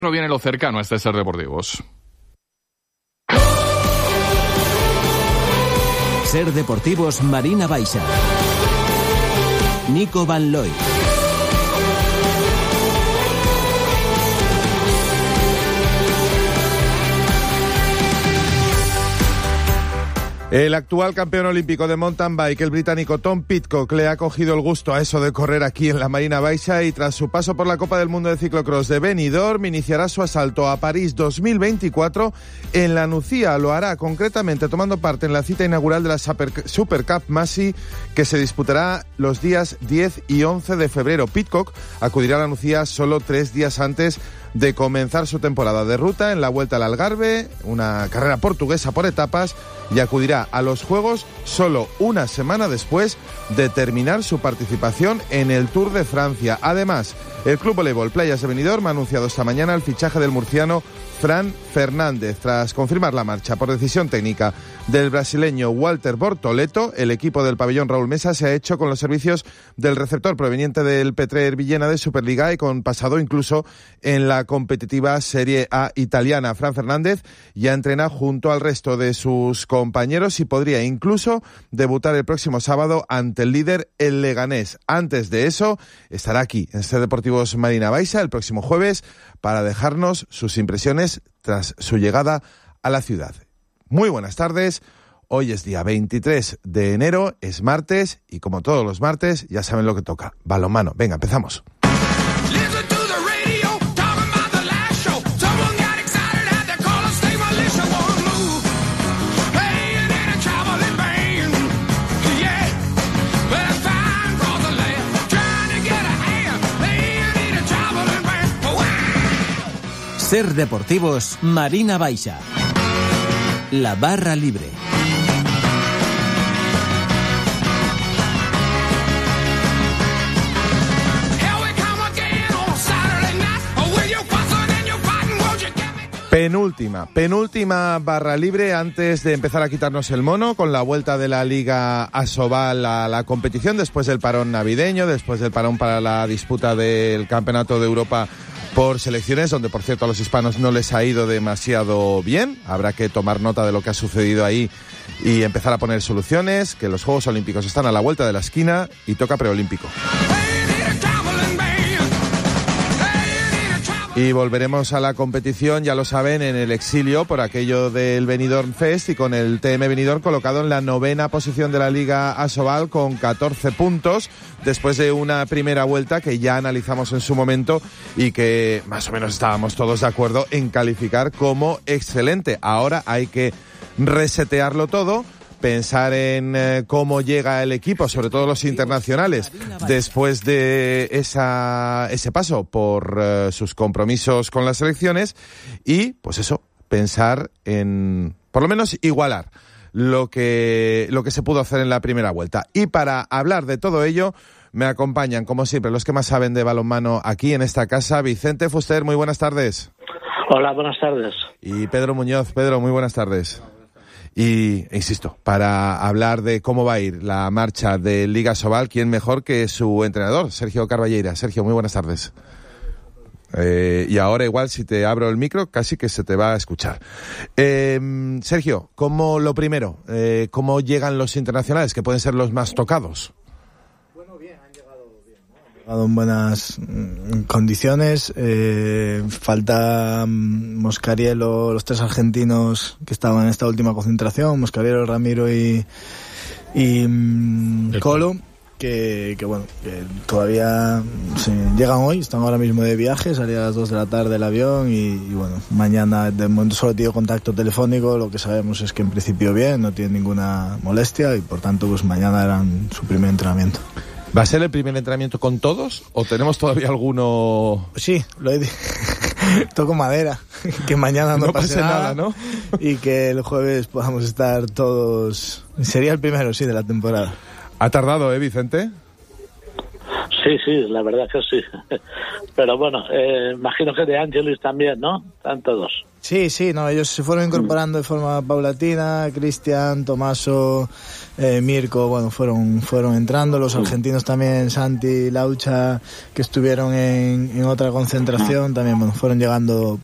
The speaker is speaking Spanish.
Viene lo cercano a este Ser Deportivos. Ser Deportivos Marina Baixa. Nico Van Looy. El actual campeón olímpico de mountain bike, el británico Tom Pidcock, le ha cogido el gusto a eso de correr aquí en la Marina Baixa y tras su paso por la Copa del Mundo de Ciclocross de Benidorm iniciará su asalto a París 2024 en la Nucía. Lo hará concretamente tomando parte en la cita inaugural de la Super Cup Massey que se disputará los días 10 y 11 de febrero. Pidcock acudirá a la Nucía solo 3 días antes de comenzar su temporada de ruta en la Vuelta al Algarve, una carrera portuguesa por etapas, y acudirá a los Juegos solo una semana después de terminar su participación en el Tour de Francia. Además, el Club Voleibol Playas de Benidorm ha anunciado esta mañana el fichaje del murciano Fran Fernández. Tras confirmar la marcha por decisión técnica del brasileño Walter Bortoleto, el equipo del pabellón Raúl Mesa se ha hecho con los servicios del receptor proveniente del Petrer Villena de Superliga y con pasado incluso en la competitiva Serie A italiana. Fran Fernández ya entrena junto al resto de sus compañeros y podría incluso debutar el próximo sábado ante el líder, el Leganés. Antes de eso, estará aquí en Ser Deportivos Marina Baixa el próximo jueves para dejarnos sus impresiones tras su llegada a la ciudad. Muy buenas tardes, hoy es día 23 de enero, es martes y como todos los martes ya saben lo que toca, balonmano. Venga, empezamos. Ser Deportivos Marina Baixa. La barra libre. Penúltima barra libre antes de empezar a quitarnos el mono con la vuelta de la Liga Asobal a la competición después del parón navideño, después del parón para la disputa del Campeonato de Europa por selecciones, donde por cierto a los hispanos no les ha ido demasiado bien. Habrá que tomar nota de lo que ha sucedido ahí y empezar a poner soluciones, que los Juegos Olímpicos están a la vuelta de la esquina y toca preolímpico. Y volveremos a la competición, ya lo saben, en el exilio por aquello del Benidorm Fest y con el TM Benidorm colocado en la 9ª posición de la Liga Asobal con 14 puntos después de una primera vuelta que ya analizamos en su momento y que más o menos estábamos todos de acuerdo en calificar como excelente. Ahora hay que resetearlo todo, pensar en cómo llega el equipo, sobre todo los internacionales, después de ese paso por sus compromisos con las selecciones y, pues eso, pensar en, por lo menos, igualar lo que se pudo hacer en la primera vuelta. Y para hablar de todo ello, me acompañan, como siempre, los que más saben de balonmano aquí en esta casa. Vicente Fuster, muy buenas tardes. Hola, buenas tardes. Y Pedro Muñoz. Pedro, muy buenas tardes. Y, insisto, para hablar de cómo va a ir la marcha de Liga Asobal, ¿quién mejor que su entrenador, Sergio Carballeira? Sergio, muy buenas tardes. Y ahora igual si te abro el micro casi que se te va a escuchar. Sergio, lo primero, ¿cómo llegan los internacionales, que pueden ser los más tocados? Bueno, bien, han llegado bien, ¿no? Han llegado en buenas condiciones. Falta Moscarielo, los 3 argentinos que estaban en esta última concentración, Moscarielo, Ramiro y Colo. Que bueno, que todavía llegan hoy, están ahora mismo de viaje, salía a las 2 de la tarde el avión y bueno, mañana de momento solo he tenido contacto telefónico, lo que sabemos es que en principio bien, no tienen ninguna molestia y por tanto pues mañana harán su primer entrenamiento. ¿Va a ser el primer entrenamiento con todos o tenemos todavía alguno? Sí, lo he toco madera, que mañana no pase nada, ¿no? Y que el jueves podamos estar todos, sería el primero, sí, de la temporada. ¿Ha tardado, Vicente? Sí, la verdad que sí. Pero bueno, imagino que De Angelis también, ¿no? Están todos. Sí, no, ellos se fueron incorporando de forma paulatina. Cristian, Tomaso, Mirko, bueno, fueron entrando. Los argentinos también, Santi, Laucha, que estuvieron en otra concentración, también, bueno, fueron llegando